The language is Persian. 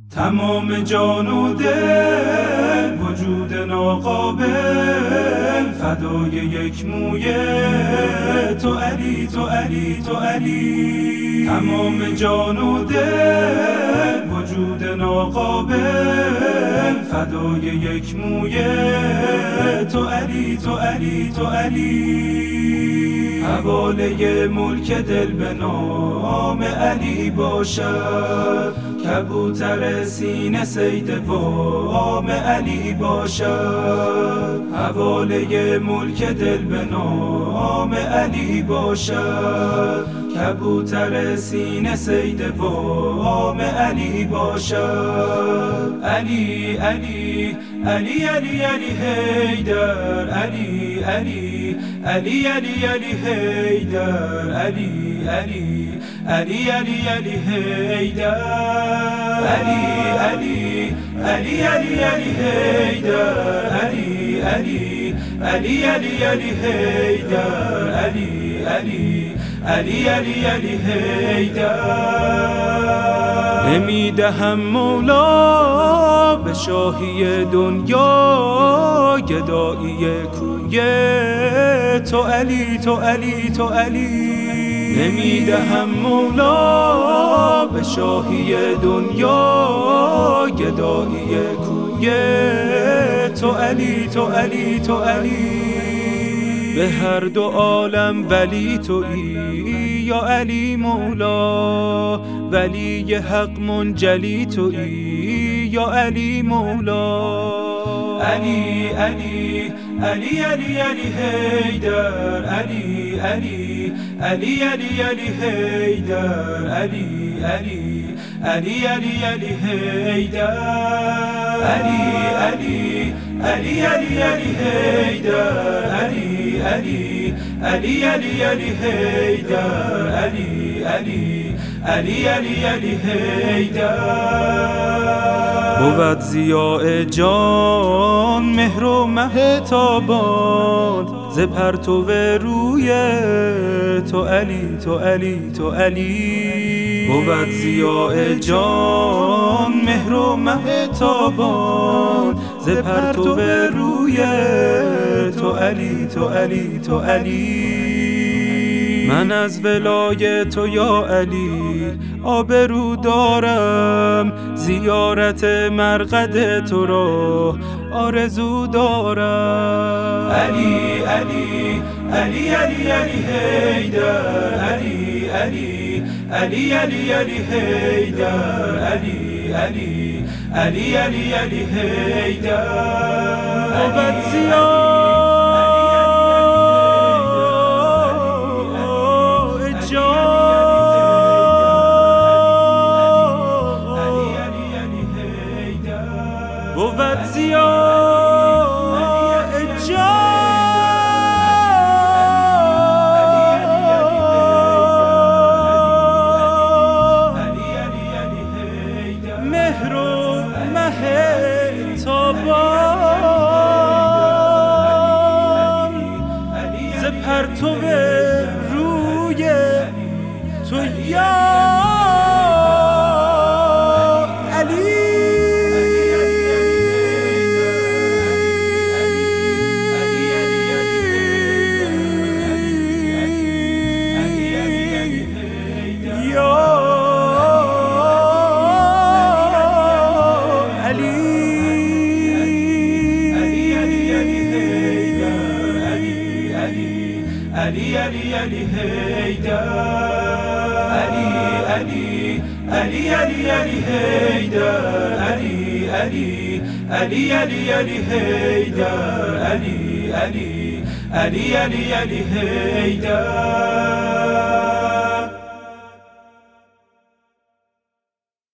تمام جان و دل وجود ناقابل فدای یک موی تو علی تو علی تو علی. تمام جان و دل وجود ناقابل فدای یک موی تو علی تو علی تو علی. حواله ملک دل به نام علی باشد، کبوتر سینه صید بام علی باشد. حواله ملک دل به نام علی باشد، کبوتر سینه صید بام علی باشد. علی علی علی علی علی حیدر، علی علی علی علی علی حیدر، علی علی علی علی علی حیدر، علی علی علی علی علی حیدر، علی علی علی علی علی حیدر، علی علی علی علی علی حیدر. نمیدهم مولا به شاهی دنیا گدایی کوی تو علی تو علی تو علی. نمیدهم مولا به شاهی دنیا گدایی کوی تو علی تو علی تو علی. به هر دو عالم ولی تویی یا علی مولا، ولی حق منجلی تویی یا علی مولا. علی علی علی علی علی حیدر، علی علی علی علی علی حیدر، علی علی علی علی علی حیدر، علی علی علی علی علی حیدر، علی علی علی علی علی حیدر، علی علی علی علی علی حیدر. بود ضیاء جان مهر و مهتابان ز پرتو روی تو علی تو علی تو علی. بود ضیاء جان مهر و مهتابان ز پرتو روی تو علی تو علی تو علی. من از ولای تو یا علی آبرو دارم، زیارت مرقد تو را آرزو دارم. علی علی علی علی علی حیدر، علی علی علی علی علی حیدر، علی علی علی علی علی حیدر. بود زیاد بود ضیاء جان مهر و مهتابان ز پرتو روی تو یا علی علی علی حیدر، علی علی علی علی علی حیدر، علی علی علی علی علی حیدر، علی علی علی علی علی حیدر.